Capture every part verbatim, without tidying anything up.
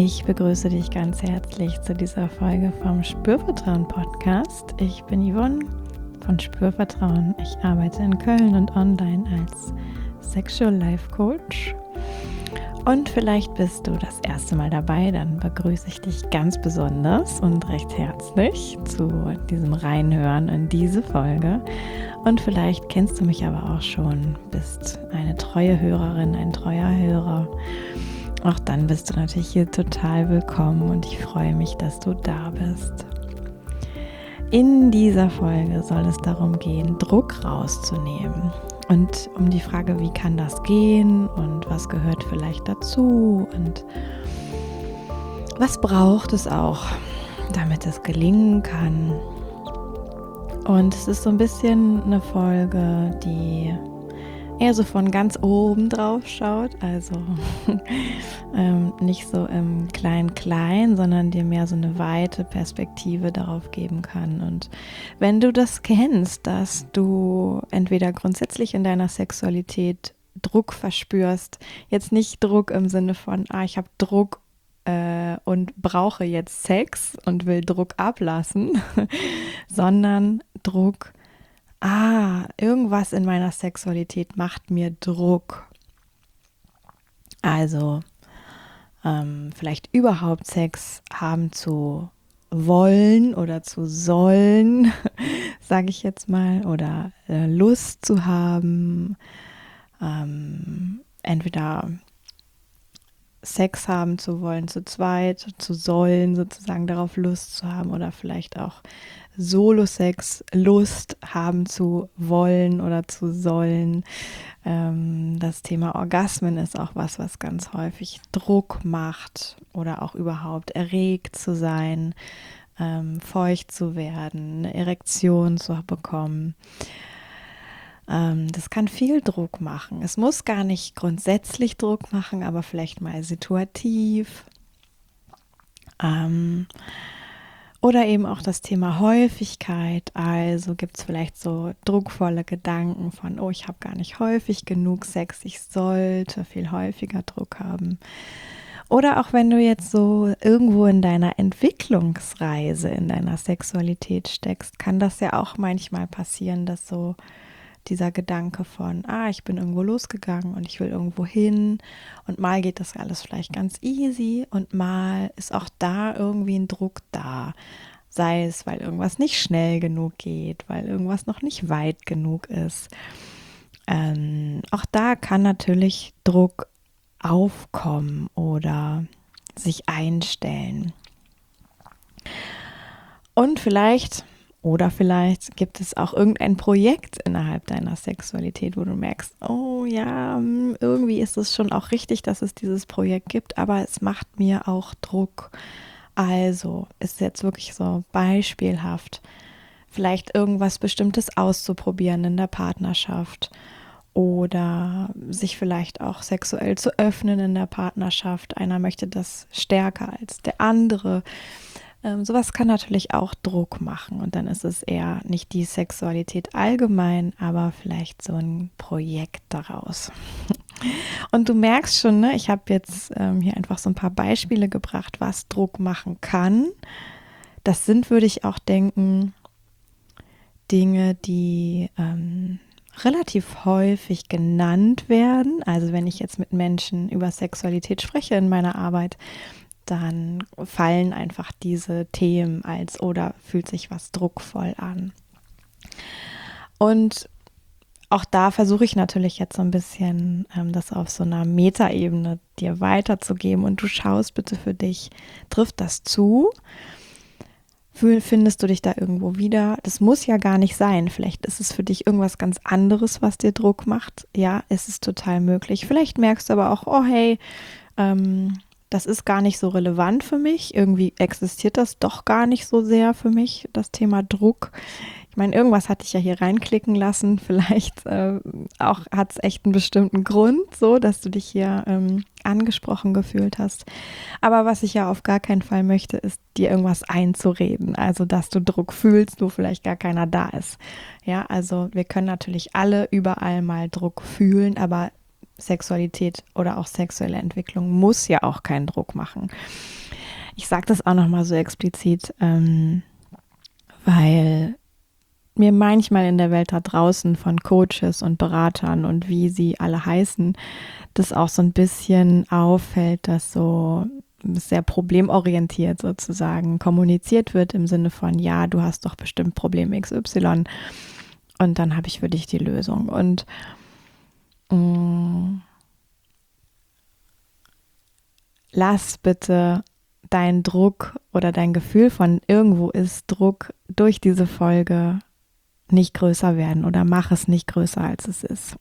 Ich begrüße dich ganz herzlich zu dieser Folge vom Spürvertrauen Podcast. Ich bin Yvonne von Spürvertrauen. Ich arbeite in Köln und online als Sexual Life Coach. Und vielleicht bist du das erste Mal dabei, dann begrüße ich dich ganz besonders und recht herzlich zu diesem Reinhören in diese Folge. Und vielleicht kennst du mich aber auch schon, bist eine treue Hörerin, ein treuer Hörer. Auch dann bist du natürlich hier total willkommen und ich freue mich, dass du da bist. In dieser Folge soll es darum gehen, Druck rauszunehmen und um die Frage, wie kann das gehen und was gehört vielleicht dazu und was braucht es auch, damit es gelingen kann. Und es ist so ein bisschen eine Folge, die eher so von ganz oben drauf schaut, also ähm, nicht so im Klein-Klein, sondern dir mehr so eine weite Perspektive darauf geben kann. Und wenn du das kennst, dass du entweder grundsätzlich in deiner Sexualität Druck verspürst, jetzt nicht Druck im Sinne von, ah, ich habe Druck äh, und brauche jetzt Sex und will Druck ablassen, sondern Druck, ah, irgendwas in meiner Sexualität macht mir Druck. Also ähm, vielleicht überhaupt Sex haben zu wollen oder zu sollen, sage ich jetzt mal, oder äh, Lust zu haben, ähm, entweder Sex haben zu wollen zu zweit, zu sollen, sozusagen darauf Lust zu haben oder vielleicht auch Solo-Sex, Lust haben zu wollen oder zu sollen. Ähm, das Thema Orgasmen ist auch was, was ganz häufig Druck macht oder auch überhaupt erregt zu sein, ähm, feucht zu werden, eine Erektion zu bekommen. Ähm, das kann viel Druck machen. Es muss gar nicht grundsätzlich Druck machen, aber vielleicht mal situativ. Ähm, Oder eben auch das Thema Häufigkeit, also gibt es vielleicht so druckvolle Gedanken von, oh, ich habe gar nicht häufig genug Sex, ich sollte viel häufiger Druck haben. Oder auch wenn du jetzt so irgendwo in deiner Entwicklungsreise, in deiner Sexualität steckst, kann das ja auch manchmal passieren, dass so dieser Gedanke von, ah, ich bin irgendwo losgegangen und ich will irgendwo hin und mal geht das alles vielleicht ganz easy und mal ist auch da irgendwie ein Druck da, sei es, weil irgendwas nicht schnell genug geht, weil irgendwas noch nicht weit genug ist. Ähm, auch da kann natürlich Druck aufkommen oder sich einstellen. Und vielleicht Oder vielleicht gibt es auch irgendein Projekt innerhalb deiner Sexualität, wo du merkst, oh ja, irgendwie ist es schon auch richtig, dass es dieses Projekt gibt, aber es macht mir auch Druck. Also ist jetzt wirklich so beispielhaft, vielleicht irgendwas Bestimmtes auszuprobieren in der Partnerschaft oder sich vielleicht auch sexuell zu öffnen in der Partnerschaft. Einer möchte das stärker als der andere. Ähm, sowas kann natürlich auch Druck machen und dann ist es eher nicht die Sexualität allgemein, aber vielleicht so ein Projekt daraus. Und du merkst schon, ne, ich habe jetzt ähm, hier einfach so ein paar Beispiele gebracht, was Druck machen kann. Das sind, würde ich auch denken, Dinge, die ähm, relativ häufig genannt werden. Also wenn ich jetzt mit Menschen über Sexualität spreche in meiner Arbeit, dann fallen einfach diese Themen als oder fühlt sich was druckvoll an. Und auch da versuche ich natürlich jetzt so ein bisschen ähm, das auf so einer Metaebene dir weiterzugeben und du schaust bitte für dich, trifft das zu? Findest du dich da irgendwo wieder? Das muss ja gar nicht sein. Vielleicht ist es für dich irgendwas ganz anderes, was dir Druck macht. Ja, es ist total möglich. Vielleicht merkst du aber auch, oh hey, ähm, das ist gar nicht so relevant für mich. Irgendwie existiert das doch gar nicht so sehr für mich, das Thema Druck. Ich meine, irgendwas hatte ich ja hier reinklicken lassen. Vielleicht äh, auch hat es echt einen bestimmten Grund, so dass du dich hier ähm, angesprochen gefühlt hast. Aber was ich ja auf gar keinen Fall möchte, ist dir irgendwas einzureden. Also, dass du Druck fühlst, wo vielleicht gar keiner da ist. Ja, also wir können natürlich alle überall mal Druck fühlen, aber Sexualität oder auch sexuelle Entwicklung muss ja auch keinen Druck machen. Ich sage das auch nochmal so explizit, ähm, weil mir manchmal in der Welt da draußen von Coaches und Beratern und wie sie alle heißen, das auch so ein bisschen auffällt, dass so sehr problemorientiert sozusagen kommuniziert wird im Sinne von, ja, du hast doch bestimmt Problem X Y und dann habe ich für dich die Lösung. Und mh, lass bitte dein Druck oder dein Gefühl von irgendwo ist Druck durch diese Folge nicht größer werden oder mach es nicht größer, als es ist.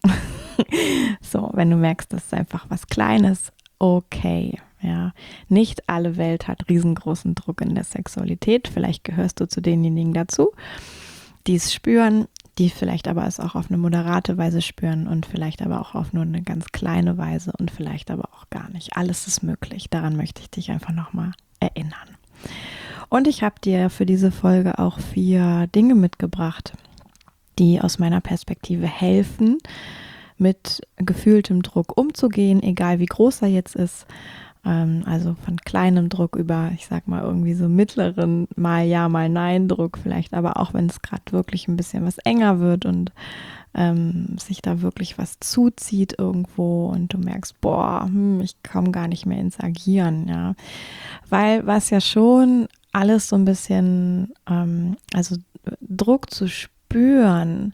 So, wenn du merkst, das ist einfach was Kleines, okay, ja. Nicht alle Welt hat riesengroßen Druck in der Sexualität. Vielleicht gehörst du zu denjenigen dazu, die es spüren, die vielleicht aber es auch auf eine moderate Weise spüren und vielleicht aber auch auf nur eine ganz kleine Weise und vielleicht aber auch gar nicht. Alles ist möglich. Daran möchte ich dich einfach nochmal erinnern. Und ich habe dir für diese Folge auch vier Dinge mitgebracht, die aus meiner Perspektive helfen, mit gefühltem Druck umzugehen, egal wie groß er jetzt ist. Also von kleinem Druck über, ich sag mal, irgendwie so mittleren mal Ja, mal Nein Druck vielleicht, aber auch wenn es gerade wirklich ein bisschen was enger wird und ähm, sich da wirklich was zuzieht irgendwo und du merkst, boah, hm, ich komme gar nicht mehr ins Agieren, ja. Weil was ja schon alles so ein bisschen, ähm, also Druck zu spüren,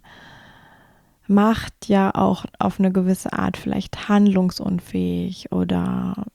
macht ja auch auf eine gewisse Art vielleicht handlungsunfähig oder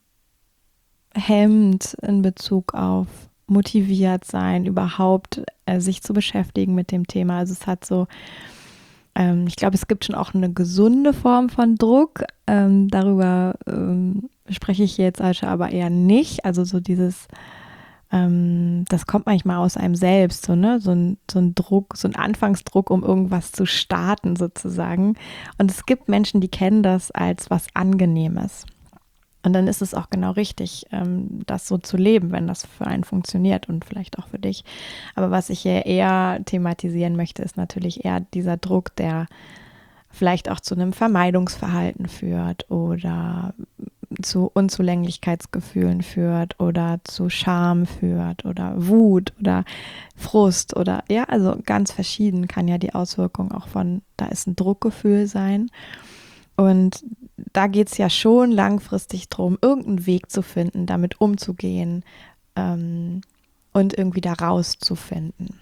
hemmt in Bezug auf motiviert sein, überhaupt äh, sich zu beschäftigen mit dem Thema. Also es hat so, ähm, ich glaube, es gibt schon auch eine gesunde Form von Druck. Ähm, darüber ähm, spreche ich jetzt also aber eher nicht. Also so dieses, ähm, das kommt manchmal aus einem selbst, so, ne? So ein, so ein Druck, so ein Anfangsdruck, um irgendwas zu starten sozusagen. Und es gibt Menschen, die kennen das als was Angenehmes. Und dann ist es auch genau richtig, ähm, das so zu leben, wenn das für einen funktioniert und vielleicht auch für dich. Aber was ich hier eher thematisieren möchte, ist natürlich eher dieser Druck, der vielleicht auch zu einem Vermeidungsverhalten führt oder zu Unzulänglichkeitsgefühlen führt oder zu Scham führt oder Wut oder Frust oder ja, also ganz verschieden kann ja die Auswirkung auch von, da ist ein Druckgefühl sein. Und da geht es ja schon langfristig drum, irgendeinen Weg zu finden, damit umzugehen ähm, und irgendwie da rauszufinden.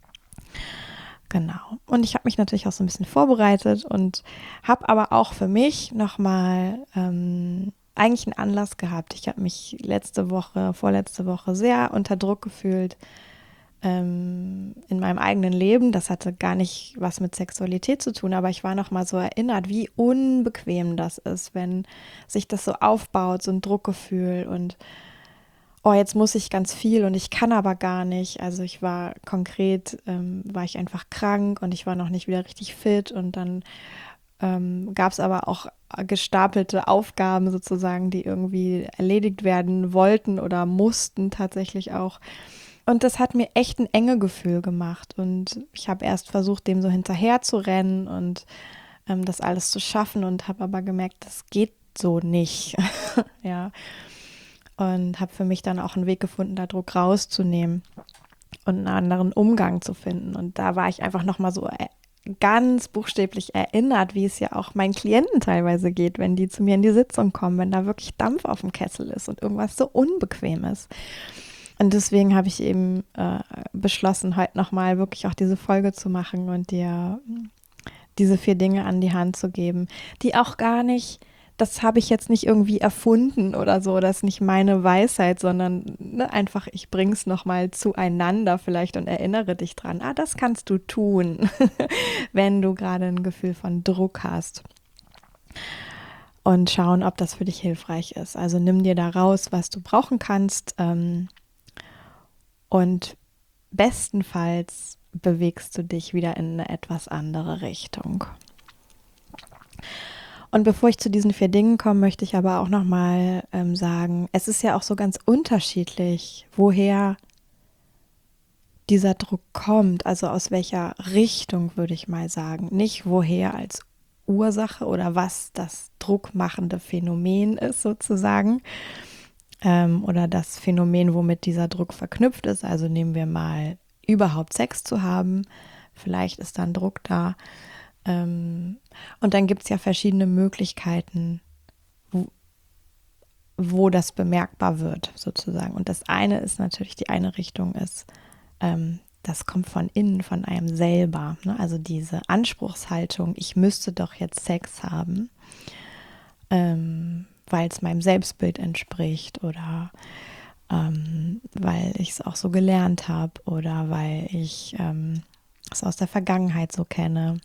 Genau. Und ich habe mich natürlich auch so ein bisschen vorbereitet und habe aber auch für mich nochmal ähm, eigentlich einen Anlass gehabt. Ich habe mich letzte Woche, vorletzte Woche sehr unter Druck gefühlt ähm, in meinem eigenen Leben. Das hatte gar nicht was mit Sexualität zu tun, aber ich war nochmal so erinnert, wie unbequem das ist, wenn sich das so aufbaut, so ein Druckgefühl und oh, jetzt muss ich ganz viel und ich kann aber gar nicht. Also ich war konkret, ähm, war ich einfach krank und ich war noch nicht wieder richtig fit und dann ähm, gab es aber auch gestapelte Aufgaben sozusagen, die irgendwie erledigt werden wollten oder mussten tatsächlich auch. Und das hat mir echt ein enge Gefühl gemacht und ich habe erst versucht, dem so hinterher zu rennen und ähm, das alles zu schaffen und habe aber gemerkt, das geht so nicht. Ja. Und habe für mich dann auch einen Weg gefunden, da Druck rauszunehmen und einen anderen Umgang zu finden. Und da war ich einfach nochmal so ganz buchstäblich erinnert, wie es ja auch meinen Klienten teilweise geht, wenn die zu mir in die Sitzung kommen, wenn da wirklich Dampf auf dem Kessel ist und irgendwas so unbequem ist. Und deswegen habe ich eben äh, beschlossen, heute nochmal wirklich auch diese Folge zu machen und dir diese vier Dinge an die Hand zu geben, die auch gar nicht, das habe ich jetzt nicht irgendwie erfunden oder so, das ist nicht meine Weisheit, sondern ne, einfach, ich bringe es nochmal zueinander vielleicht und erinnere dich dran, ah, das kannst du tun, wenn du gerade ein Gefühl von Druck hast. Und schauen, ob das für dich hilfreich ist. Also nimm dir da raus, was du brauchen kannst, ähm, und bestenfalls bewegst du dich wieder in eine etwas andere Richtung. Und bevor ich zu diesen vier Dingen komme, möchte ich aber auch nochmal ähm, sagen, es ist ja auch so ganz unterschiedlich, woher dieser Druck kommt, also aus welcher Richtung, würde ich mal sagen. Nicht woher als Ursache oder was das druckmachende Phänomen ist sozusagen, ähm, oder das Phänomen, womit dieser Druck verknüpft ist. Also nehmen wir mal überhaupt Sex zu haben, vielleicht ist dann Druck da. Ähm, und dann gibt es ja verschiedene Möglichkeiten, wo, wo das bemerkbar wird sozusagen. Und das eine ist natürlich, die eine Richtung ist, ähm, das kommt von innen, von einem selber. Ne? Also diese Anspruchshaltung, ich müsste doch jetzt Sex haben, ähm, weil es meinem Selbstbild entspricht oder ähm, weil ich es auch so gelernt habe oder weil ich ähm, es aus der Vergangenheit so kenne.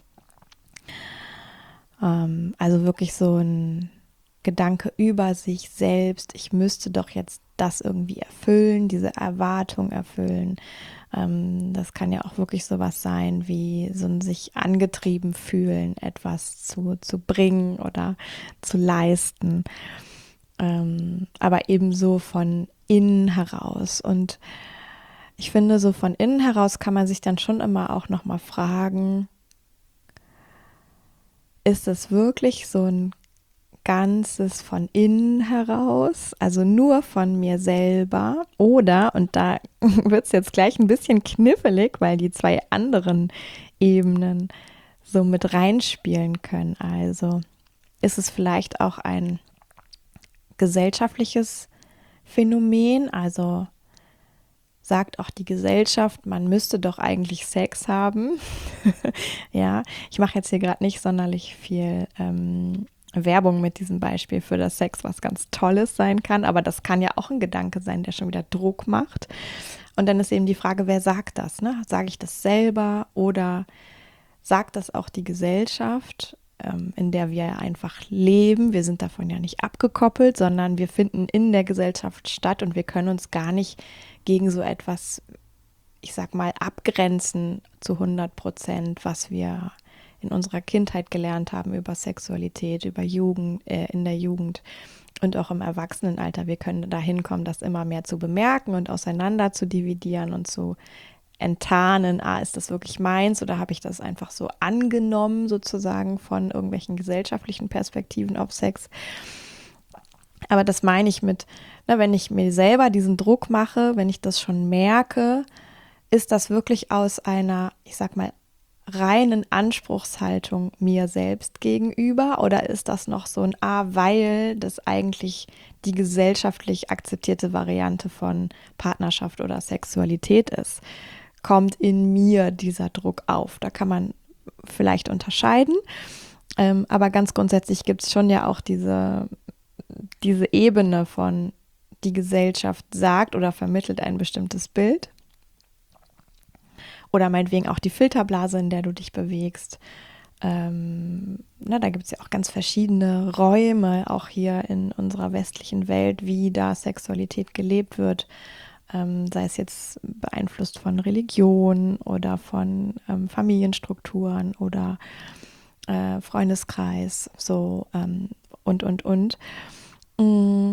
Ähm, also wirklich so ein Gedanke über sich selbst, ich müsste doch jetzt das irgendwie erfüllen, diese Erwartung erfüllen. Ähm, das kann ja auch wirklich sowas sein, wie so ein sich angetrieben fühlen, etwas zu, zu bringen oder zu leisten. Ähm, aber ebenso von innen heraus. Und ich finde, so von innen heraus kann man sich dann schon immer auch nochmal fragen, ist es wirklich so ein Ganzes von innen heraus, also nur von mir selber, oder, und da wird es jetzt gleich ein bisschen knifflig, weil die zwei anderen Ebenen so mit reinspielen können. Also ist es vielleicht auch ein gesellschaftliches Phänomen, also sagt auch die Gesellschaft, man müsste doch eigentlich Sex haben. Ja, ich mache jetzt hier gerade nicht sonderlich viel ähm, Werbung mit diesem Beispiel für das Sex, was ganz Tolles sein kann, aber das kann ja auch ein Gedanke sein, der schon wieder Druck macht. Und dann ist eben die Frage, wer sagt das? Ne? Sage ich das selber oder sagt das auch die Gesellschaft, ähm, in der wir einfach leben? Wir sind davon ja nicht abgekoppelt, sondern wir finden in der Gesellschaft statt und wir können uns gar nicht gegen so etwas, ich sag mal, abgrenzen zu hundert Prozent, was wir in unserer Kindheit gelernt haben über Sexualität, über Jugend, äh, in der Jugend und auch im Erwachsenenalter. Wir können dahin kommen, das immer mehr zu bemerken und auseinander zu dividieren und zu enttarnen, ah, ist das wirklich meins oder habe ich das einfach so angenommen sozusagen von irgendwelchen gesellschaftlichen Perspektiven auf Sex. Aber das meine ich mit, na, wenn ich mir selber diesen Druck mache, wenn ich das schon merke, ist das wirklich aus einer, ich sag mal, reinen Anspruchshaltung mir selbst gegenüber oder ist das noch so ein Ah, weil das eigentlich die gesellschaftlich akzeptierte Variante von Partnerschaft oder Sexualität ist? Kommt in mir dieser Druck auf? Da kann man vielleicht unterscheiden, ähm, aber ganz grundsätzlich gibt es schon ja auch diese, diese Ebene von die Gesellschaft sagt oder vermittelt ein bestimmtes Bild. Oder meinetwegen auch die Filterblase, in der du dich bewegst. Ähm, na, da gibt es ja auch ganz verschiedene Räume, auch hier in unserer westlichen Welt, wie da Sexualität gelebt wird. Ähm, sei es jetzt beeinflusst von Religion oder von ähm, Familienstrukturen oder äh, Freundeskreis, so ähm, und, und, und. Und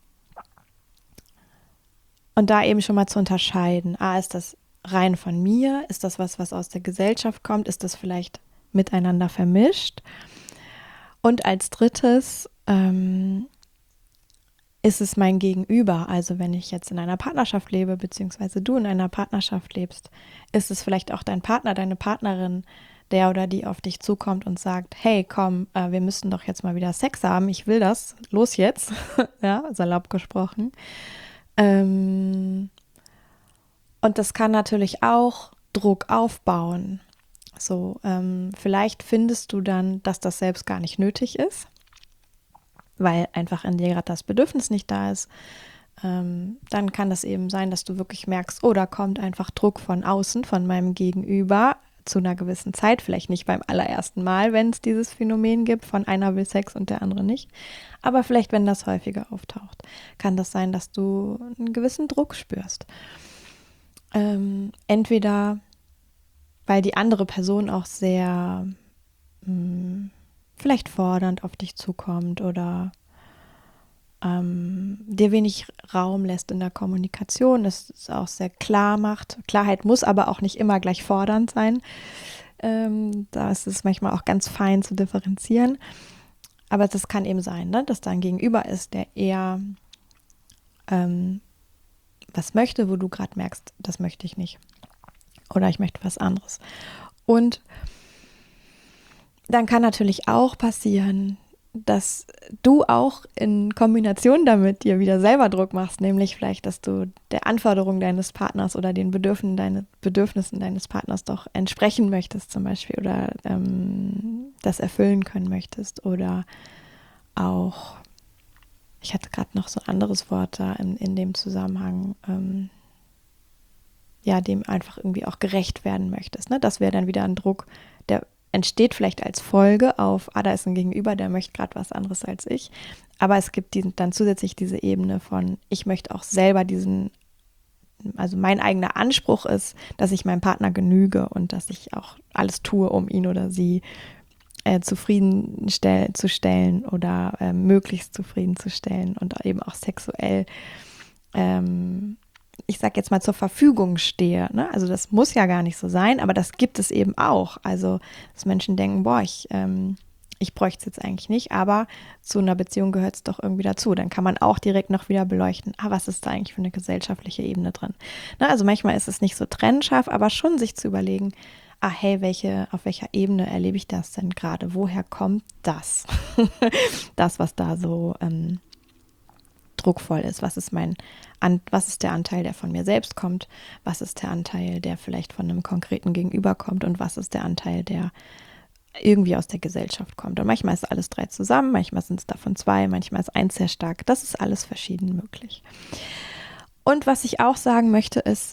da eben schon mal zu unterscheiden, ah, ist das rein von mir? Ist das was, was aus der Gesellschaft kommt? Ist das vielleicht miteinander vermischt? Und als drittes ähm, ist es mein Gegenüber. Also wenn ich jetzt in einer Partnerschaft lebe, beziehungsweise du in einer Partnerschaft lebst, ist es vielleicht auch dein Partner, deine Partnerin, der oder die auf dich zukommt und sagt, hey, komm, äh, wir müssen doch jetzt mal wieder Sex haben. Ich will das. Los jetzt. Ja, salopp gesprochen. Ähm, Und das kann natürlich auch Druck aufbauen. So, ähm, vielleicht findest du dann, dass das selbst gar nicht nötig ist, weil einfach in dir gerade das Bedürfnis nicht da ist. Ähm, dann kann das eben sein, dass du wirklich merkst, oh, da kommt einfach Druck von außen, von meinem Gegenüber zu einer gewissen Zeit, vielleicht nicht beim allerersten Mal, wenn es dieses Phänomen gibt, von einer will Sex und der andere nicht, aber vielleicht, wenn das häufiger auftaucht, kann das sein, dass du einen gewissen Druck spürst. Ähm, entweder, weil die andere Person auch sehr mh, vielleicht fordernd auf dich zukommt oder ähm, dir wenig Raum lässt in der Kommunikation, es auch sehr klar macht. Klarheit muss aber auch nicht immer gleich fordernd sein. Ähm, da ist es manchmal auch ganz fein zu differenzieren. Aber das kann eben sein, ne? Dass da ein Gegenüber ist, der eher ähm, was möchte, wo du gerade merkst, das möchte ich nicht. Oder ich möchte was anderes. Und dann kann natürlich auch passieren, dass du auch in Kombination damit dir wieder selber Druck machst, nämlich vielleicht, dass du der Anforderung deines Partners oder den Bedürfnissen, deine, Bedürfnissen deines Partners doch entsprechen möchtest zum Beispiel oder ähm, das erfüllen können möchtest oder auch, ich hatte gerade noch so ein anderes Wort da in, in dem Zusammenhang, ähm, ja, dem einfach irgendwie auch gerecht werden möchtest. Ne? Das wäre dann wieder ein Druck, der entsteht vielleicht als Folge auf, ah, da ist ein Gegenüber, der möchte gerade was anderes als ich. Aber es gibt diesen, dann zusätzlich diese Ebene von, ich möchte auch selber diesen, also mein eigener Anspruch ist, dass ich meinem Partner genüge und dass ich auch alles tue, um ihn oder sie äh, zufriedenzustellen oder äh, möglichst zufriedenzustellen und eben auch sexuell ähm, ich sag jetzt mal, zur Verfügung stehe. Ne? Also das muss ja gar nicht so sein, aber das gibt es eben auch. Also, dass Menschen denken, boah, ich, ähm, ich bräuchte es jetzt eigentlich nicht, aber zu einer Beziehung gehört es doch irgendwie dazu. Dann kann man auch direkt noch wieder beleuchten, ah, was ist da eigentlich für eine gesellschaftliche Ebene drin? Ne? Also manchmal ist es nicht so trennscharf, aber schon sich zu überlegen, ah, hey, welche, auf welcher Ebene erlebe ich das denn gerade? Woher kommt das? Das, was da so ähm, druckvoll ist. Was ist mein, an, was ist der Anteil, der von mir selbst kommt? Was ist der Anteil, der vielleicht von einem konkreten Gegenüber kommt? Und was ist der Anteil, der irgendwie aus der Gesellschaft kommt? Und manchmal ist alles drei zusammen, manchmal sind es davon zwei, manchmal ist eins sehr stark. Das ist alles verschieden möglich. Und was ich auch sagen möchte, ist,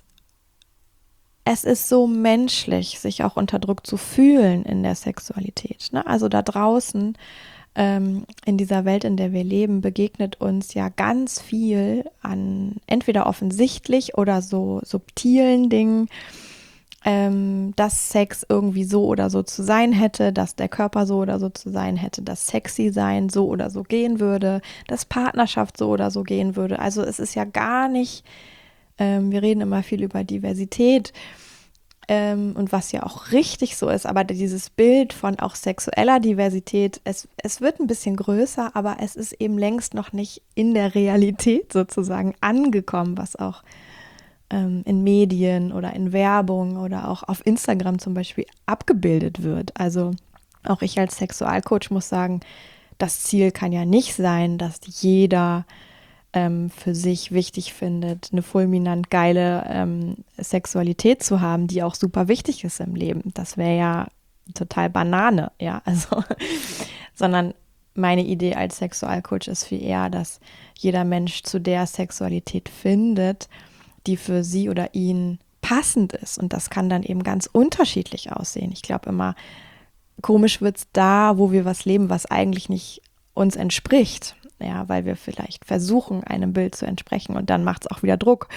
es ist so menschlich, sich auch unter Druck zu fühlen in der Sexualität. Ne? Also da draußen in dieser Welt, in der wir leben, begegnet uns ja ganz viel an entweder offensichtlich oder so subtilen Dingen, ähm, dass Sex irgendwie so oder so zu sein hätte, dass der Körper so oder so zu sein hätte, dass sexy sein so oder so gehen würde, dass Partnerschaft so oder so gehen würde. Also es ist ja gar nicht, ähm, wir reden immer viel über Diversität, Ähm, und was ja auch richtig so ist, aber dieses Bild von auch sexueller Diversität, es, es wird ein bisschen größer, aber es ist eben längst noch nicht in der Realität sozusagen angekommen, was auch ähm, in Medien oder in Werbung oder auch auf Instagram zum Beispiel abgebildet wird. Also auch ich als Sexualcoach muss sagen, das Ziel kann ja nicht sein, dass jeder ähm, für sich wichtig findet, eine fulminant geile ähm, Sexualität zu haben, die auch super wichtig ist im Leben. Das wäre ja total Banane, ja, also, sondern meine Idee als Sexualcoach ist viel eher, dass jeder Mensch zu der Sexualität findet, die für sie oder ihn passend ist. Und das kann dann eben ganz unterschiedlich aussehen. Ich glaube immer, komisch wird es da, wo wir was leben, was eigentlich nicht uns entspricht. Ja, weil wir vielleicht versuchen, einem Bild zu entsprechen und dann macht es auch wieder Druck.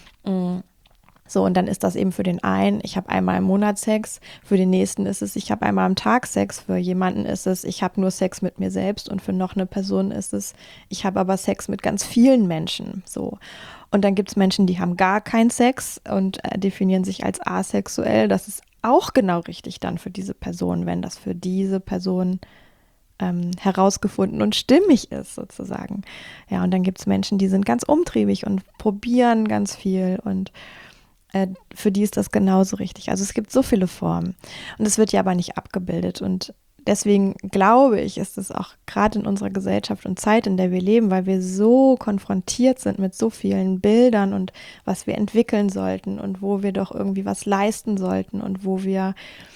So, und dann ist das eben für den einen, ich habe einmal im Monat Sex, für den nächsten ist es, ich habe einmal am Tag Sex, für jemanden ist es, ich habe nur Sex mit mir selbst und für noch eine Person ist es, ich habe aber Sex mit ganz vielen Menschen. So. Und dann gibt es Menschen, die haben gar keinen Sex und äh, definieren sich als asexuell. Das ist auch genau richtig dann für diese Person, wenn das für diese Person Ähm, herausgefunden und stimmig ist sozusagen. Ja, und dann gibt es Menschen, die sind ganz umtriebig und probieren ganz viel und äh, für die ist das genauso richtig. Also es gibt so viele Formen und es wird ja aber nicht abgebildet und deswegen glaube ich, ist es auch gerade in unserer Gesellschaft und Zeit, in der wir leben, weil wir so konfrontiert sind mit so vielen Bildern und was wir entwickeln sollten und wo wir doch irgendwie was leisten sollten und wo wir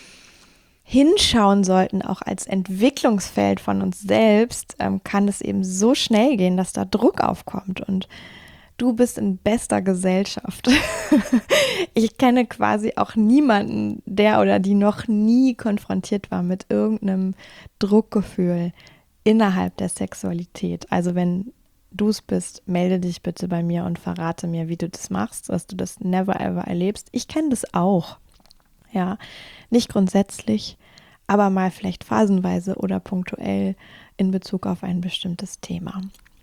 hinschauen sollten, auch als Entwicklungsfeld von uns selbst, ähm, kann es eben so schnell gehen, dass da Druck aufkommt und du bist in bester Gesellschaft. Ich kenne quasi auch niemanden, der oder die noch nie konfrontiert war mit irgendeinem Druckgefühl innerhalb der Sexualität. Also wenn du es bist, melde dich bitte bei mir und verrate mir, wie du das machst, dass du das never ever erlebst. Ich kenne das auch. Ja, nicht grundsätzlich, aber mal vielleicht phasenweise oder punktuell in Bezug auf ein bestimmtes Thema.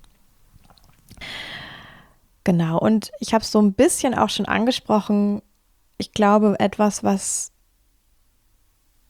Genau, und ich habe es so ein bisschen auch schon angesprochen. Ich glaube, etwas, was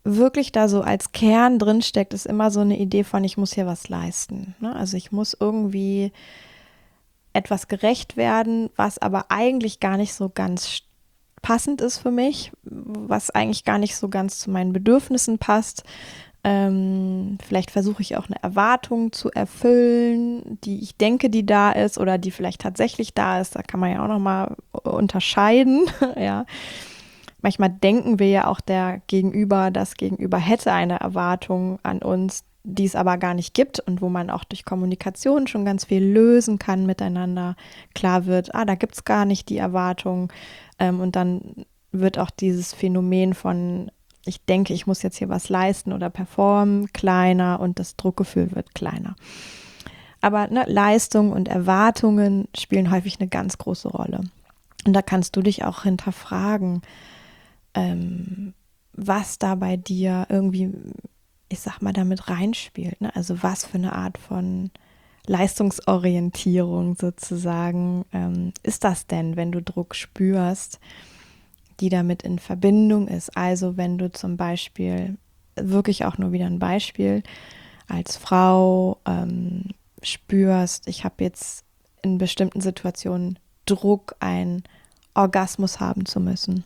wirklich da so als Kern drin steckt, ist immer so eine Idee von, ich muss hier was leisten. Ne? Also ich muss irgendwie etwas gerecht werden, was aber eigentlich gar nicht so ganz passend ist für mich, was eigentlich gar nicht so ganz zu meinen Bedürfnissen passt. Ähm, vielleicht versuche ich auch eine Erwartung zu erfüllen, die ich denke, die da ist oder die vielleicht tatsächlich da ist. Da kann man ja auch nochmal unterscheiden. Ja. Manchmal denken wir ja auch, der Gegenüber, das Gegenüber hätte eine Erwartung an uns, die es aber gar nicht gibt und wo man auch durch Kommunikation schon ganz viel lösen kann miteinander. Klar wird, ah, da gibt es gar nicht die Erwartung. Ähm, und dann wird auch dieses Phänomen von, ich denke, ich muss jetzt hier was leisten oder performen, kleiner und das Druckgefühl wird kleiner. Aber ne, Leistung und Erwartungen spielen häufig eine ganz große Rolle. Und da kannst du dich auch hinterfragen, ähm, was da bei dir irgendwie, ich sag mal, damit reinspielt. Ne? Also was für eine Art von Leistungsorientierung sozusagen ähm, ist das denn, wenn du Druck spürst, die damit in Verbindung ist. Also wenn du zum Beispiel, wirklich auch nur wieder ein Beispiel, als Frau ähm, spürst, ich habe jetzt in bestimmten Situationen Druck, einen Orgasmus haben zu müssen.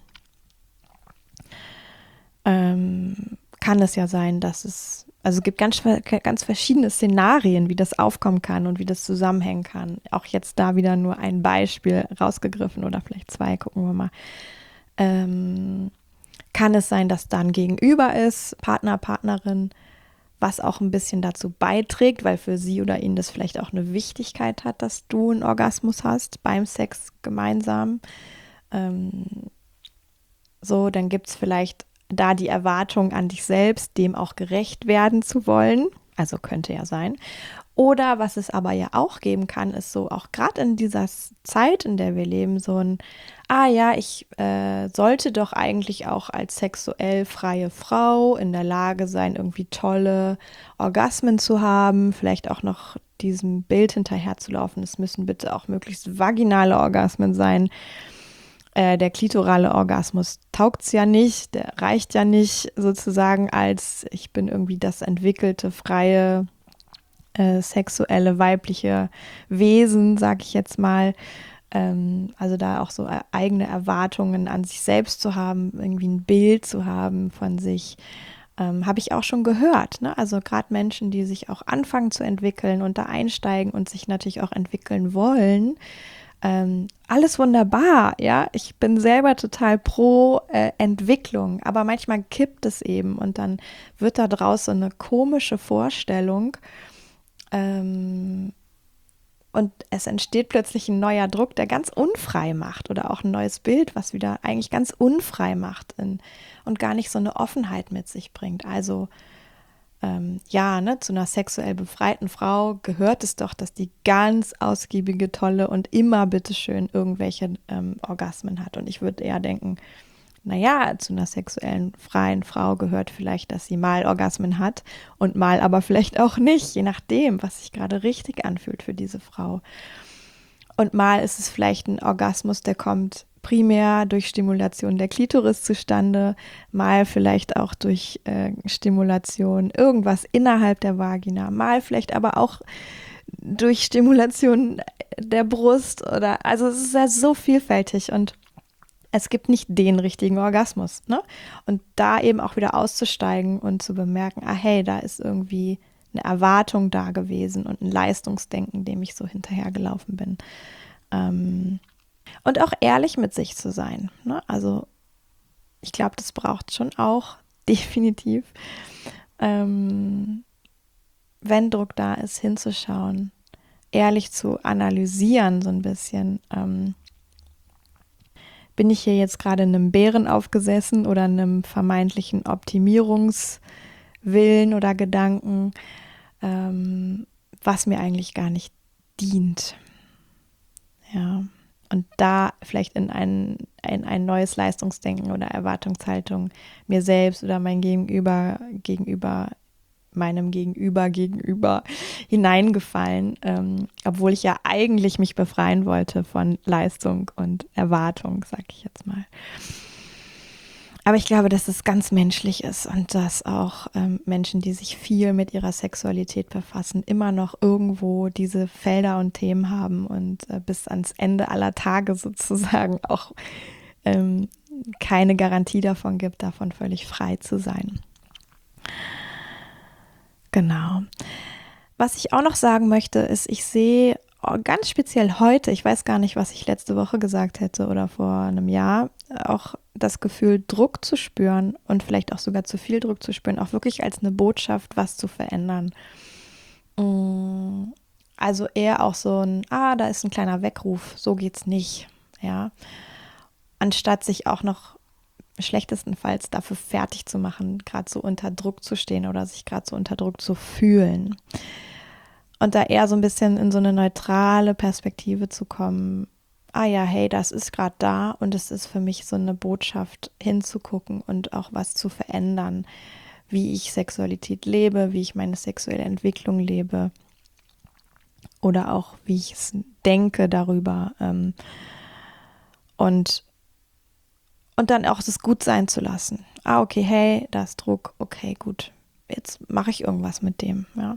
Ähm, kann es ja sein, dass es, also es gibt ganz, ganz verschiedene Szenarien, wie das aufkommen kann und wie das zusammenhängen kann. Auch jetzt da wieder nur ein Beispiel rausgegriffen oder vielleicht zwei, gucken wir mal. Ähm, kann es sein, dass da ein Gegenüber ist, Partner, Partnerin, was auch ein bisschen dazu beiträgt, weil für sie oder ihn das vielleicht auch eine Wichtigkeit hat, dass du einen Orgasmus hast beim Sex gemeinsam. Ähm, so, dann gibt es vielleicht da die Erwartung an dich selbst, dem auch gerecht werden zu wollen. Also könnte ja sein. Oder was es aber ja auch geben kann, ist so auch gerade in dieser Zeit, in der wir leben, so ein, ah ja, ich äh, sollte doch eigentlich auch als sexuell freie Frau in der Lage sein, irgendwie tolle Orgasmen zu haben, vielleicht auch noch diesem Bild hinterherzulaufen. Es müssen bitte auch möglichst vaginale Orgasmen sein. Äh, der klitorale Orgasmus taugt's ja nicht, der reicht ja nicht sozusagen als, ich bin irgendwie das entwickelte, freie, äh, sexuelle, weibliche Wesen, sag ich jetzt mal. Ähm, also da auch so eigene Erwartungen an sich selbst zu haben, irgendwie ein Bild zu haben von sich, ähm, habe ich auch schon gehört. Ne? Also gerade Menschen, die sich auch anfangen zu entwickeln und da einsteigen und sich natürlich auch entwickeln wollen, Ähm, alles wunderbar, ja. Ich bin selber total pro äh, Entwicklung, aber manchmal kippt es eben und dann wird da draus so eine komische Vorstellung ähm, und es entsteht plötzlich ein neuer Druck, der ganz unfrei macht oder auch ein neues Bild, was wieder eigentlich ganz unfrei macht in, und gar nicht so eine Offenheit mit sich bringt. Also Ähm, ja, ne, zu einer sexuell befreiten Frau gehört es doch, dass die ganz ausgiebige, tolle und immer bitteschön irgendwelche ähm, Orgasmen hat. Und ich würde eher denken, naja, zu einer sexuellen freien Frau gehört vielleicht, dass sie mal Orgasmen hat und mal aber vielleicht auch nicht, je nachdem, was sich gerade richtig anfühlt für diese Frau. Und mal ist es vielleicht ein Orgasmus, der kommt primär durch Stimulation der Klitoris zustande, mal vielleicht auch durch äh, Stimulation irgendwas innerhalb der Vagina, mal vielleicht aber auch durch Stimulation der Brust oder, also es ist ja so vielfältig und es gibt nicht den richtigen Orgasmus, ne? Und da eben auch wieder auszusteigen und zu bemerken, ah hey, da ist irgendwie eine Erwartung da gewesen und ein Leistungsdenken, dem ich so hinterhergelaufen bin. Ähm, Und auch ehrlich mit sich zu sein. Ne? Also ich glaube, das braucht schon auch definitiv, ähm, wenn Druck da ist, hinzuschauen, ehrlich zu analysieren so ein bisschen. Ähm, bin ich hier jetzt gerade einem Bären aufgesessen oder einem vermeintlichen Optimierungswillen oder Gedanken, ähm, was mir eigentlich gar nicht dient. Ja. Und da vielleicht in ein, in ein neues Leistungsdenken oder Erwartungshaltung mir selbst oder mein Gegenüber, gegenüber meinem Gegenüber, gegenüber hineingefallen, ähm, obwohl ich ja eigentlich mich befreien wollte von Leistung und Erwartung, sag ich jetzt mal. Aber ich glaube, dass es ganz menschlich ist und dass auch ähm, Menschen, die sich viel mit ihrer Sexualität befassen, immer noch irgendwo diese Felder und Themen haben und äh, bis ans Ende aller Tage sozusagen auch ähm, keine Garantie davon gibt, davon völlig frei zu sein. Genau. Was ich auch noch sagen möchte, ist, ich sehe ganz speziell heute, ich weiß gar nicht, was ich letzte Woche gesagt hätte oder vor einem Jahr, auch das Gefühl, Druck zu spüren und vielleicht auch sogar zu viel Druck zu spüren, auch wirklich als eine Botschaft, was zu verändern. Also eher auch so ein, ah, da ist ein kleiner Weckruf, so geht's nicht, ja. Anstatt sich auch noch schlechtestenfalls dafür fertig zu machen, gerade so unter Druck zu stehen oder sich gerade so unter Druck zu fühlen. Und da eher so ein bisschen in so eine neutrale Perspektive zu kommen. Ah ja, hey, das ist gerade da und es ist für mich so eine Botschaft hinzugucken und auch was zu verändern, wie ich Sexualität lebe, wie ich meine sexuelle Entwicklung lebe oder auch wie ich es denke darüber. Und, und dann auch das gut sein zu lassen. Ah, okay, hey, da ist Druck, okay, gut, jetzt mache ich irgendwas mit dem, ja.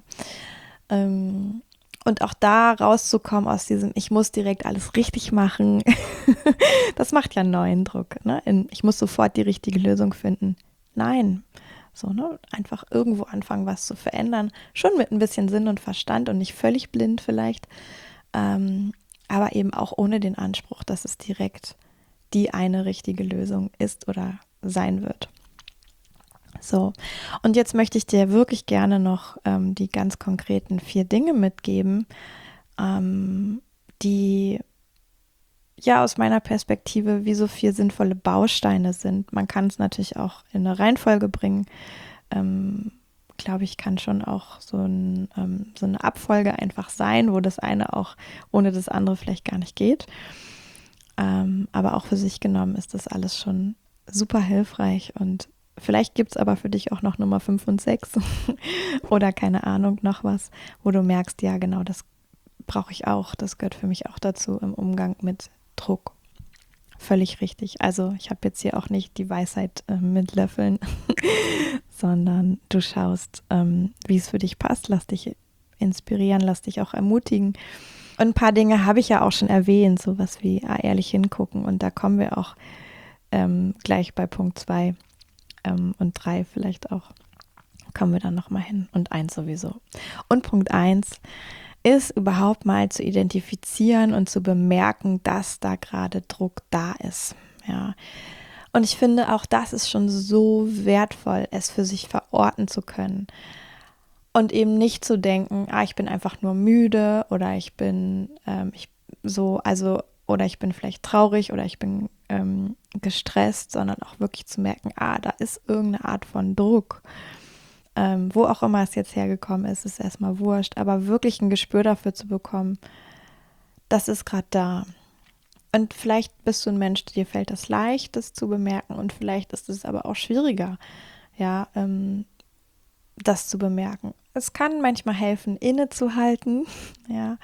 Und auch da rauszukommen aus diesem, ich muss direkt alles richtig machen, das macht ja einen neuen Druck. Ne? In, ich muss sofort die richtige Lösung finden. Nein, so, ne? Einfach irgendwo anfangen, was zu verändern. Schon mit ein bisschen Sinn und Verstand und nicht völlig blind vielleicht, ähm, aber eben auch ohne den Anspruch, dass es direkt die eine richtige Lösung ist oder sein wird. So, und jetzt möchte ich dir wirklich gerne noch ähm, die ganz konkreten vier Dinge mitgeben, ähm, die ja aus meiner Perspektive wie so vier sinnvolle Bausteine sind. Man kann es natürlich auch in eine Reihenfolge bringen. Ähm, glaube ich, kann schon auch so, ein, ähm, so eine Abfolge einfach sein, wo das eine auch ohne das andere vielleicht gar nicht geht. Ähm, aber auch für sich genommen ist das alles schon super hilfreich und vielleicht gibt es aber für dich auch noch Nummer fünf und sechs oder keine Ahnung, noch was, wo du merkst, ja genau, das brauche ich auch, das gehört für mich auch dazu im Umgang mit Druck. Völlig richtig. Also ich habe jetzt hier auch nicht die Weisheit äh, mit Löffeln, sondern du schaust, ähm, wie es für dich passt, lass dich inspirieren, lass dich auch ermutigen. Und ein paar Dinge habe ich ja auch schon erwähnt, sowas wie ah, ehrlich hingucken und da kommen wir auch ähm, gleich bei Punkt zwei. Und drei vielleicht auch, kommen wir dann nochmal hin und eins sowieso. Und Punkt eins ist überhaupt mal zu identifizieren und zu bemerken, dass da gerade Druck da ist. Ja. Und ich finde, auch das ist schon so wertvoll, es für sich verorten zu können. Und eben nicht zu denken, ah, ich bin einfach nur müde oder ich bin ähm, ich so, also oder ich bin vielleicht traurig oder ich bin ähm, gestresst, sondern auch wirklich zu merken, ah, da ist irgendeine Art von Druck. Ähm, wo auch immer es jetzt hergekommen ist, ist erstmal wurscht, aber wirklich ein Gespür dafür zu bekommen, das ist gerade da. Und vielleicht bist du ein Mensch, dir fällt das leicht, das zu bemerken und vielleicht ist es aber auch schwieriger, ja, ähm, das zu bemerken. Es kann manchmal helfen, innezuhalten, ja,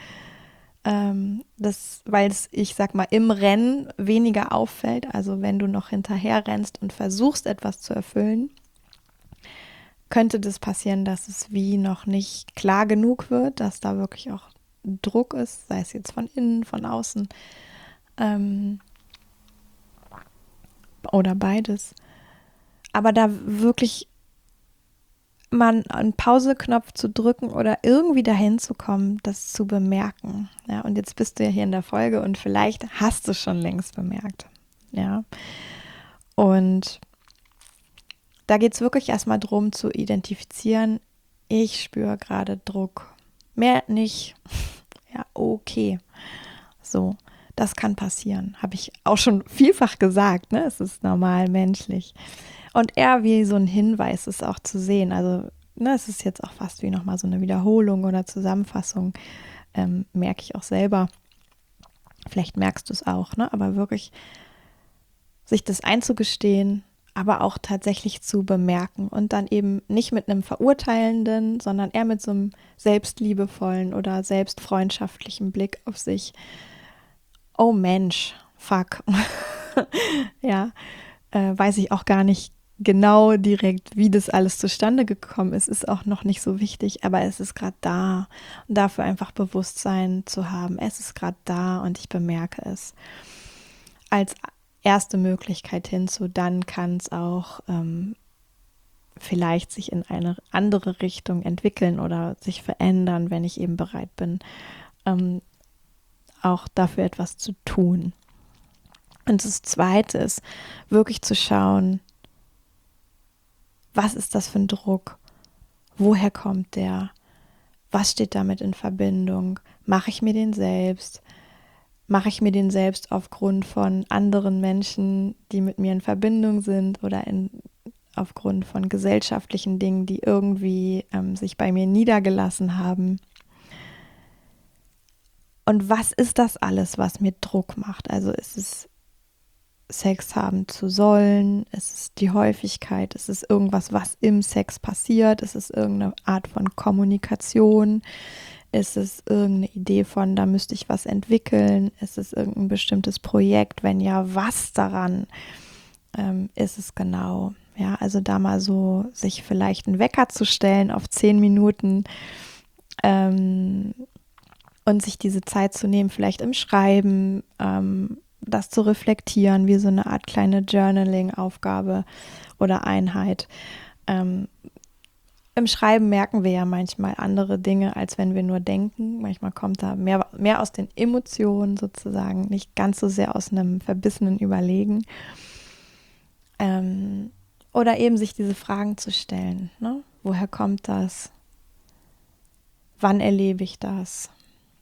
ähm, das, weil es, ich sag mal, im Rennen weniger auffällt. Also wenn du noch hinterher rennst und versuchst, etwas zu erfüllen, könnte das passieren, dass es wie noch nicht klar genug wird, dass da wirklich auch Druck ist, sei es jetzt von innen, von außen ähm, oder beides. Aber da wirklich mal einen Pauseknopf zu drücken oder irgendwie dahin zu kommen, das zu bemerken. Ja, und jetzt bist du ja hier in der Folge und vielleicht hast du es schon längst bemerkt. Ja. Und da geht es wirklich erstmal darum zu identifizieren, ich spüre gerade Druck. Mehr nicht. Ja, okay. So, das kann passieren. Habe ich auch schon vielfach gesagt, ne? Es ist normal, menschlich. Und eher wie so ein Hinweis ist auch zu sehen. Also, ne, es ist jetzt auch fast wie nochmal so eine Wiederholung oder Zusammenfassung. Ähm, merke ich auch selber. Vielleicht merkst du es auch, ne? Aber wirklich sich das einzugestehen, aber auch tatsächlich zu bemerken und dann eben nicht mit einem verurteilenden, sondern eher mit so einem selbstliebevollen oder selbstfreundschaftlichen Blick auf sich. Oh Mensch, fuck. Ja, äh, weiß ich auch gar nicht genau direkt, wie das alles zustande gekommen ist, ist auch noch nicht so wichtig, aber es ist gerade da und dafür einfach Bewusstsein zu haben. Es ist gerade da und ich bemerke es. Als erste Möglichkeit hinzu, dann kann es auch ähm, vielleicht sich in eine andere Richtung entwickeln oder sich verändern, wenn ich eben bereit bin, ähm, auch dafür etwas zu tun. Und das Zweite ist, wirklich zu schauen, was ist das für ein Druck? Woher kommt der? Was steht damit in Verbindung? Mache ich mir den selbst? Mache ich mir den selbst aufgrund von anderen Menschen, die mit mir in Verbindung sind oder in, aufgrund von gesellschaftlichen Dingen, die irgendwie ähm, sich bei mir niedergelassen haben? Und was ist das alles, was mir Druck macht? Also ist es Sex haben zu sollen? Ist es die Häufigkeit? Ist es irgendwas, was im Sex passiert? Ist es irgendeine Art von Kommunikation? Ist es irgendeine Idee von, da müsste ich was entwickeln? Ist es irgendein bestimmtes Projekt? Wenn ja, was daran ähm, ist es genau? Ja, also da mal so sich vielleicht einen Wecker zu stellen auf zehn Minuten ähm, und sich diese Zeit zu nehmen, vielleicht im Schreiben, ähm, das zu reflektieren, wie so eine Art kleine Journaling-Aufgabe oder Einheit. Ähm, Im Schreiben merken wir ja manchmal andere Dinge, als wenn wir nur denken. Manchmal kommt da mehr, mehr aus den Emotionen sozusagen, nicht ganz so sehr aus einem verbissenen Überlegen. Ähm, oder eben sich diese Fragen zu stellen. Ne? Woher kommt das? Wann erlebe ich das?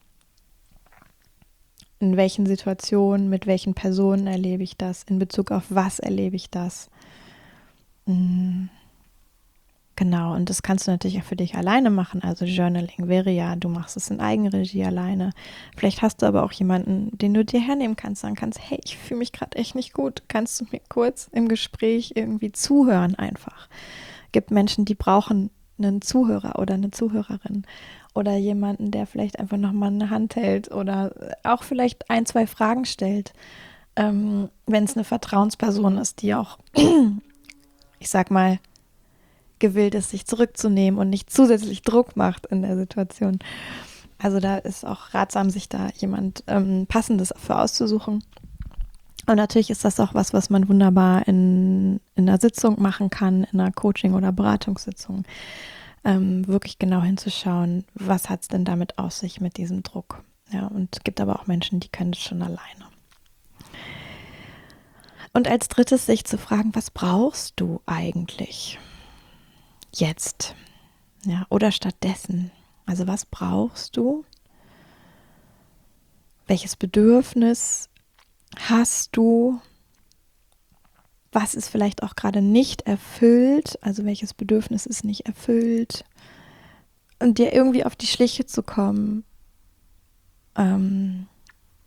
In welchen Situationen, mit welchen Personen erlebe ich das? In Bezug auf was erlebe ich das? Mhm. Genau, und das kannst du natürlich auch für dich alleine machen. Also Journaling wäre ja, du machst es in Eigenregie alleine. Vielleicht hast du aber auch jemanden, den du dir hernehmen kannst, sagen kannst, hey, ich fühle mich gerade echt nicht gut. Kannst du mir kurz im Gespräch irgendwie zuhören einfach? Gibt Menschen, die brauchen einen Zuhörer oder eine Zuhörerin oder jemanden, der vielleicht einfach nochmal eine Hand hält oder auch vielleicht ein, zwei Fragen stellt. Ähm, wenn es eine Vertrauensperson ist, die auch, ich sag mal, gewillt ist, sich zurückzunehmen und nicht zusätzlich Druck macht in der Situation. Also da ist auch ratsam, sich da jemand ähm, Passendes für auszusuchen. Und natürlich ist das auch was, was man wunderbar in, in einer Sitzung machen kann, in einer Coaching- oder Beratungssitzung. Ähm, wirklich genau hinzuschauen, was hat es denn damit auf sich mit diesem Druck. Ja, und es gibt aber auch Menschen, die können das schon alleine. Und als drittes sich zu fragen, was brauchst du eigentlich jetzt? Ja, oder stattdessen. Also was brauchst du? Welches Bedürfnis hast du? Was ist vielleicht auch gerade nicht erfüllt? Also welches Bedürfnis ist nicht erfüllt? Und dir irgendwie auf die Schliche zu kommen, ähm,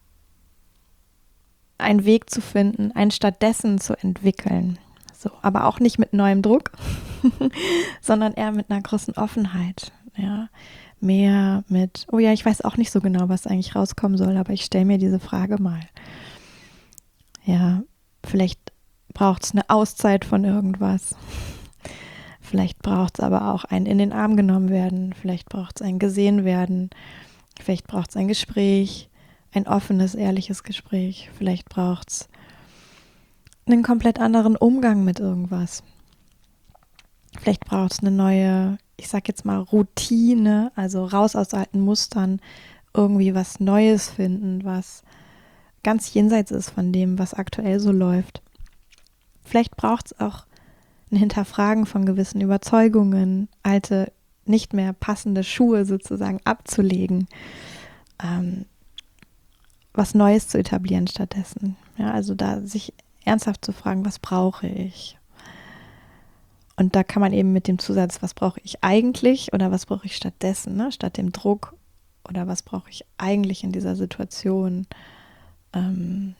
einen Weg zu finden, einen stattdessen zu entwickeln. So, aber auch nicht mit neuem Druck, sondern eher mit einer großen Offenheit. Ja, mehr mit, oh ja, ich weiß auch nicht so genau, was eigentlich rauskommen soll, aber ich stelle mir diese Frage mal. Ja, vielleicht braucht es eine Auszeit von irgendwas. Vielleicht braucht es aber auch ein in den Arm genommen werden. Vielleicht braucht es ein gesehen werden. Vielleicht braucht es ein Gespräch, ein offenes, ehrliches Gespräch. Vielleicht braucht es einen komplett anderen Umgang mit irgendwas. Vielleicht braucht es eine neue, ich sag jetzt mal Routine, also raus aus alten Mustern, irgendwie was Neues finden, was ganz jenseits ist von dem, was aktuell so läuft. Vielleicht braucht es auch ein Hinterfragen von gewissen Überzeugungen, alte, nicht mehr passende Schuhe sozusagen abzulegen, ähm, was Neues zu etablieren stattdessen. Ja, also da sich ernsthaft zu fragen, was brauche ich? Und da kann man eben mit dem Zusatz, was brauche ich eigentlich oder was brauche ich stattdessen, ne? Statt dem Druck oder was brauche ich eigentlich in dieser Situation, ähm,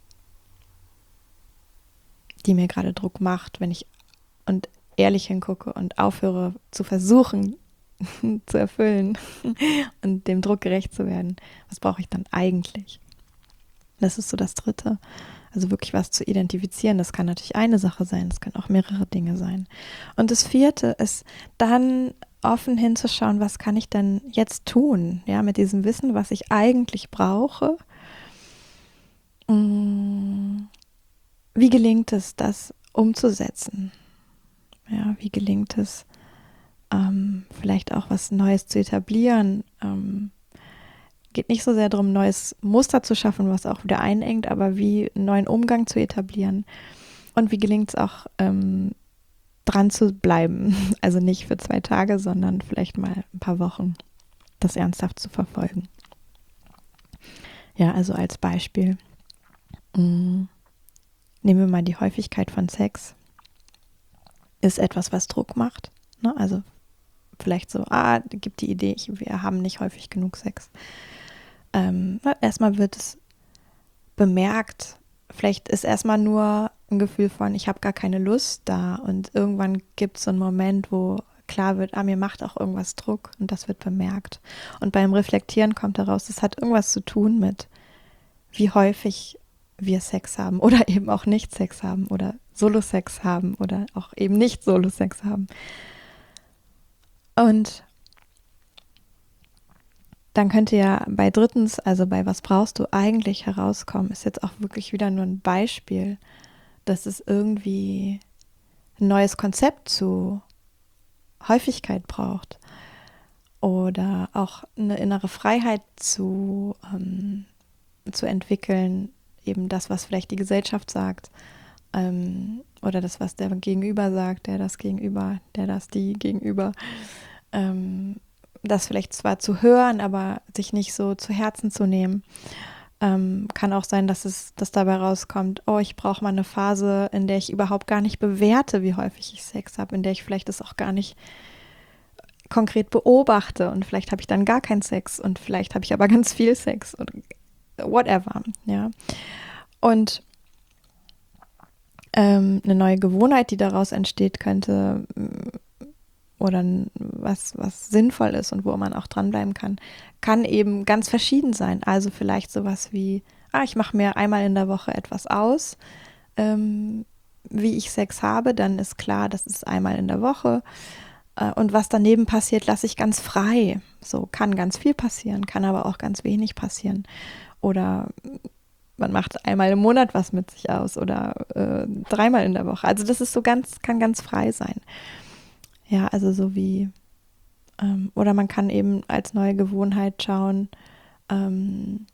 die mir gerade Druck macht, wenn ich und ehrlich hingucke und aufhöre zu versuchen zu erfüllen und dem Druck gerecht zu werden. Was brauche ich dann eigentlich? Das ist so das Dritte. Also wirklich was zu identifizieren, das kann natürlich eine Sache sein, das können auch mehrere Dinge sein. Und das vierte ist dann offen hinzuschauen, was kann ich denn jetzt tun, ja, mit diesem Wissen, was ich eigentlich brauche. Wie gelingt es, das umzusetzen? Ja, wie gelingt es, ähm, vielleicht auch was Neues zu etablieren? Ähm, geht nicht so sehr darum, ein neues Muster zu schaffen, was auch wieder einengt, aber wie einen neuen Umgang zu etablieren. Und wie gelingt es auch, ähm, dran zu bleiben? Also nicht für zwei Tage, sondern vielleicht mal ein paar Wochen, das ernsthaft zu verfolgen. Ja, also als Beispiel. Mh, nehmen wir mal die Häufigkeit von Sex. Ist etwas, was Druck macht. Ne? Also vielleicht so, ah, gibt die Idee, ich, wir haben nicht häufig genug Sex. Ähm, erstmal wird es bemerkt, vielleicht ist erstmal nur ein Gefühl von, ich habe gar keine Lust da, und irgendwann gibt es so einen Moment, wo klar wird, ah, mir macht auch irgendwas Druck, und das wird bemerkt. Und beim Reflektieren kommt heraus, das hat irgendwas zu tun mit, wie häufig wir Sex haben oder eben auch nicht Sex haben oder Solo-Sex haben oder auch eben nicht Solo-Sex haben. Und dann könnte ja bei drittens, also bei was brauchst du eigentlich herauskommen, ist jetzt auch wirklich wieder nur ein Beispiel, dass es irgendwie ein neues Konzept zu Häufigkeit braucht oder auch eine innere Freiheit zu, ähm, zu entwickeln, eben das, was vielleicht die Gesellschaft sagt, ähm, oder das, was der Gegenüber sagt, der das Gegenüber, der das die Gegenüber, ähm, das vielleicht zwar zu hören, aber sich nicht so zu Herzen zu nehmen. Ähm, kann auch sein, dass es, dass dabei rauskommt, oh, ich brauche mal eine Phase, in der ich überhaupt gar nicht bewerte, wie häufig ich Sex habe, in der ich vielleicht das auch gar nicht konkret beobachte, und vielleicht habe ich dann gar keinen Sex und vielleicht habe ich aber ganz viel Sex und whatever, ja. Und ähm, eine neue Gewohnheit, die daraus entsteht, könnte oder was, was sinnvoll ist und wo man auch dranbleiben kann, kann eben ganz verschieden sein. Also vielleicht sowas wie, ah, ich mache mir einmal in der Woche etwas aus, ähm, wie ich Sex habe, dann ist klar, das ist einmal in der Woche. Äh, und was daneben passiert, lasse ich ganz frei. So kann ganz viel passieren, kann aber auch ganz wenig passieren. Oder man macht einmal im Monat was mit sich aus oder äh, dreimal in der Woche. Also das ist so ganz, kann ganz frei sein. Ja, also so wie, ähm, oder man kann eben als neue Gewohnheit schauen, ähm,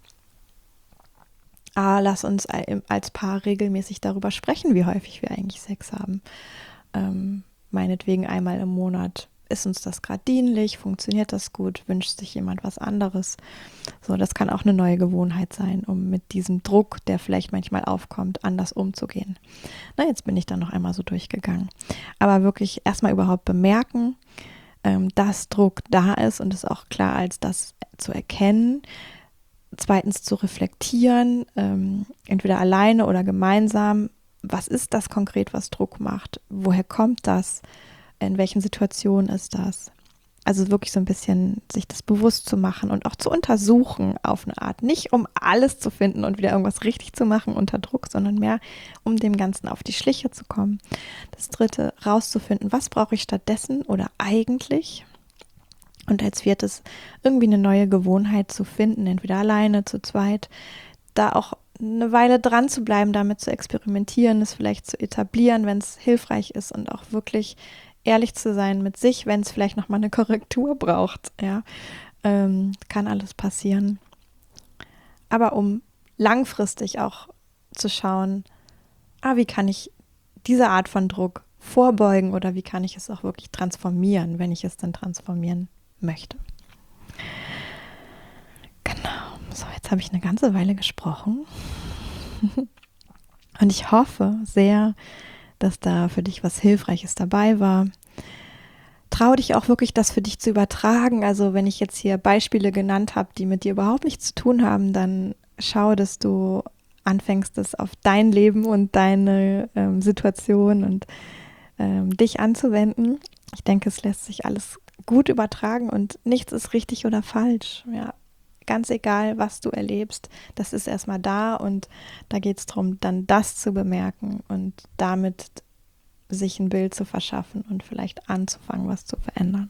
ah, lass uns als Paar regelmäßig darüber sprechen, wie häufig wir eigentlich Sex haben. Ähm, meinetwegen einmal im Monat. Ist uns das gerade dienlich? Funktioniert das gut? Wünscht sich jemand was anderes? So, das kann auch eine neue Gewohnheit sein, um mit diesem Druck, der vielleicht manchmal aufkommt, anders umzugehen. Na, jetzt bin ich dann noch einmal so durchgegangen. Aber wirklich erstmal überhaupt bemerken, ähm, dass Druck da ist und es auch klar als das zu erkennen. Zweitens zu reflektieren, ähm, entweder alleine oder gemeinsam. Was ist das konkret, was Druck macht? Woher kommt das? In welchen Situationen ist das? Also wirklich so ein bisschen sich das bewusst zu machen und auch zu untersuchen auf eine Art. Nicht um alles zu finden und wieder irgendwas richtig zu machen unter Druck, sondern mehr um dem Ganzen auf die Schliche zu kommen. Das dritte, rauszufinden, was brauche ich stattdessen oder eigentlich? Und als viertes, irgendwie eine neue Gewohnheit zu finden, entweder alleine, zu zweit, da auch eine Weile dran zu bleiben, damit zu experimentieren, es vielleicht zu etablieren, wenn es hilfreich ist, und auch wirklich ehrlich zu sein mit sich, wenn es vielleicht nochmal eine Korrektur braucht. Ja, ähm, kann alles passieren. Aber um langfristig auch zu schauen, ah, wie kann ich diese Art von Druck vorbeugen oder wie kann ich es auch wirklich transformieren, wenn ich es dann transformieren möchte. Genau. So, jetzt habe ich eine ganze Weile gesprochen. Und ich hoffe sehr, dass da für dich was Hilfreiches dabei war. Trau dich auch wirklich, das für dich zu übertragen. Also wenn ich jetzt hier Beispiele genannt habe, die mit dir überhaupt nichts zu tun haben, dann schau, dass du anfängst, das auf dein Leben und deine ähm, Situation und ähm, dich anzuwenden. Ich denke, es lässt sich alles gut übertragen und nichts ist richtig oder falsch. Ja, ganz egal, was du erlebst, das ist erstmal da und da geht es darum, dann das zu bemerken und damit sich ein Bild zu verschaffen und vielleicht anzufangen, was zu verändern.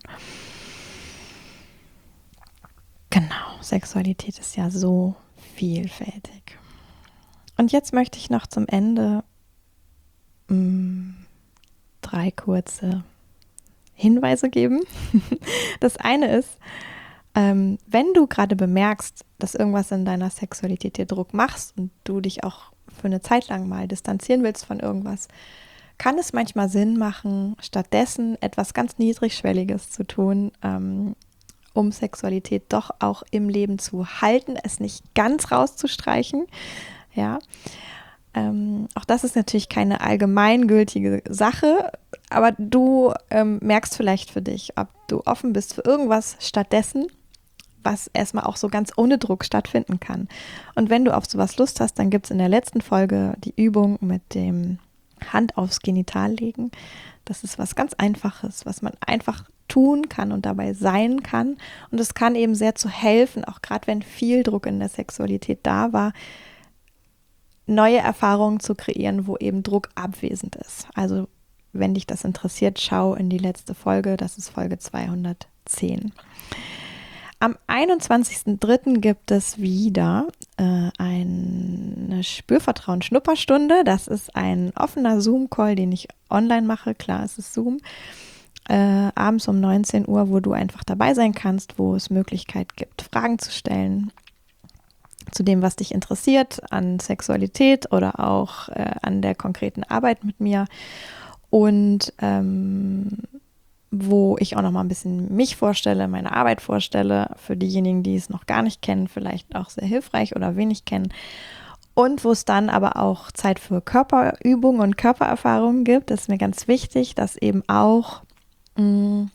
Genau, Sexualität ist ja so vielfältig. Und jetzt möchte ich noch zum Ende mh, drei kurze Hinweise geben. Das eine ist, ähm, wenn du gerade bemerkst, dass irgendwas in deiner Sexualität dir Druck machst und du dich auch für eine Zeit lang mal distanzieren willst von irgendwas, kann es manchmal Sinn machen, stattdessen etwas ganz Niedrigschwelliges zu tun, ähm, um Sexualität doch auch im Leben zu halten, es nicht ganz rauszustreichen. Ja, ähm, auch das ist natürlich keine allgemeingültige Sache, aber du ähm, merkst vielleicht für dich, ob du offen bist für irgendwas stattdessen, was erstmal auch so ganz ohne Druck stattfinden kann. Und wenn du auf sowas Lust hast, dann gibt es in der letzten Folge die Übung mit dem Hand aufs Genital legen. Das ist was ganz Einfaches, was man einfach tun kann und dabei sein kann. Und es kann eben sehr zu helfen, auch gerade wenn viel Druck in der Sexualität da war, neue Erfahrungen zu kreieren, wo eben Druck abwesend ist. Also wenn dich das interessiert, schau in die letzte Folge, das ist Folge zweihundertzehn. Am einundzwanzigsten dritten gibt es wieder äh, eine Spürvertrauen-Schnupperstunde. Das ist ein offener Zoom-Call, den ich online mache. Klar, es ist Zoom. Äh, abends um neunzehn Uhr, wo du einfach dabei sein kannst, wo es Möglichkeit gibt, Fragen zu stellen zu dem, was dich interessiert, an Sexualität oder auch äh, an der konkreten Arbeit mit mir. Und ähm, wo ich auch noch mal ein bisschen mich vorstelle, meine Arbeit vorstelle, für diejenigen, die es noch gar nicht kennen, vielleicht auch sehr hilfreich oder wenig kennen. Und wo es dann aber auch Zeit für Körperübungen und Körpererfahrungen gibt. Das ist mir ganz wichtig, dass eben auch mh,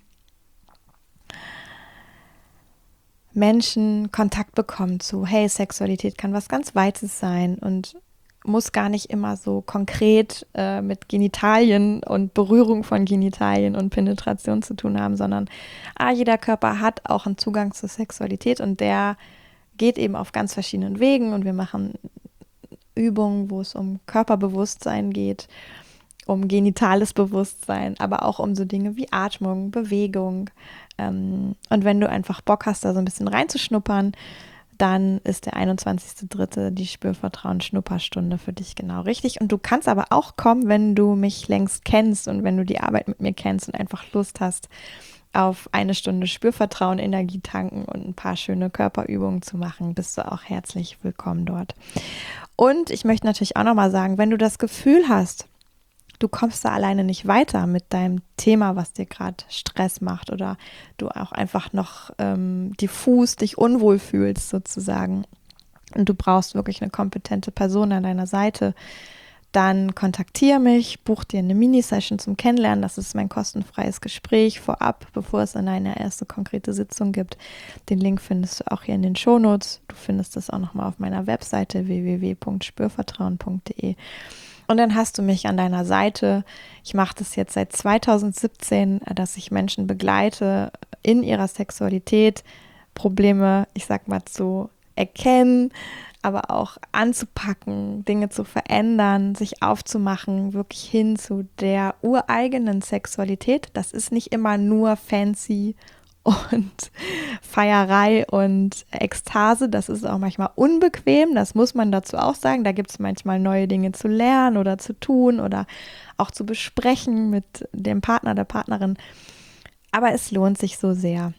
Menschen Kontakt bekommen zu, hey, Sexualität kann was ganz Weites sein und muss gar nicht immer so konkret äh, mit Genitalien und Berührung von Genitalien und Penetration zu tun haben, sondern ah, jeder Körper hat auch einen Zugang zur Sexualität und der geht eben auf ganz verschiedenen Wegen und wir machen Übungen, wo es um Körperbewusstsein geht, um genitales Bewusstsein, aber auch um so Dinge wie Atmung, Bewegung. Ähm, und wenn du einfach Bock hast, da so ein bisschen reinzuschnuppern, dann ist der einundzwanzigste dritte die Spürvertrauen-Schnupperstunde für dich genau richtig. Und du kannst aber auch kommen, wenn du mich längst kennst und wenn du die Arbeit mit mir kennst und einfach Lust hast, auf eine Stunde Spürvertrauen, Energie tanken und ein paar schöne Körperübungen zu machen, bist du auch herzlich willkommen dort. Und ich möchte natürlich auch nochmal sagen, wenn du das Gefühl hast, du kommst da alleine nicht weiter mit deinem Thema, was dir gerade Stress macht oder du auch einfach noch ähm, diffus dich unwohl fühlst sozusagen und du brauchst wirklich eine kompetente Person an deiner Seite, dann kontaktiere mich, buch dir eine Mini-Session zum Kennenlernen. Das ist mein kostenfreies Gespräch vorab, bevor es dann eine erste konkrete Sitzung gibt. Den Link findest du auch hier in den Shownotes. Du findest das auch nochmal auf meiner Webseite w w w punkt spürvertrauen punkt d e. Und dann hast du mich an deiner Seite. Ich mache das jetzt seit zweitausendsiebzehn, dass ich Menschen begleite in ihrer Sexualität, Probleme, ich sag mal, zu erkennen, aber auch anzupacken, Dinge zu verändern, sich aufzumachen, wirklich hin zu der ureigenen Sexualität. Das ist nicht immer nur fancy und Feierei und Ekstase, das ist auch manchmal unbequem, das muss man dazu auch sagen. Da gibt es manchmal neue Dinge zu lernen oder zu tun oder auch zu besprechen mit dem Partner, der Partnerin. Aber es lohnt sich so sehr.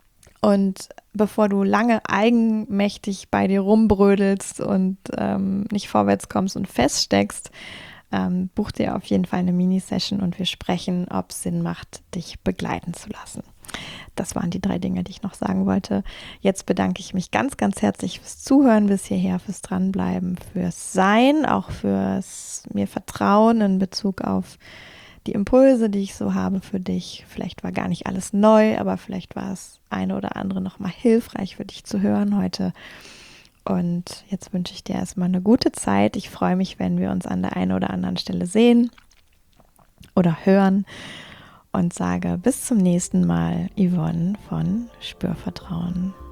Und bevor du lange eigenmächtig bei dir rumbrödelst und ähm, nicht vorwärts kommst und feststeckst, ähm, buch dir auf jeden Fall eine Mini-Session und wir sprechen, ob es Sinn macht, dich begleiten zu lassen. Das waren die drei Dinge, die ich noch sagen wollte. Jetzt bedanke ich mich ganz, ganz herzlich fürs Zuhören bis hierher, fürs Dranbleiben, fürs Sein, auch fürs mir Vertrauen in Bezug auf die Impulse, die ich so habe für dich. Vielleicht war gar nicht alles neu, aber vielleicht war es eine oder andere nochmal hilfreich für dich zu hören heute. Und jetzt wünsche ich dir erstmal eine gute Zeit. Ich freue mich, wenn wir uns an der einen oder anderen Stelle sehen oder hören. Und sage bis zum nächsten Mal, Yvonne von Spürvertrauen.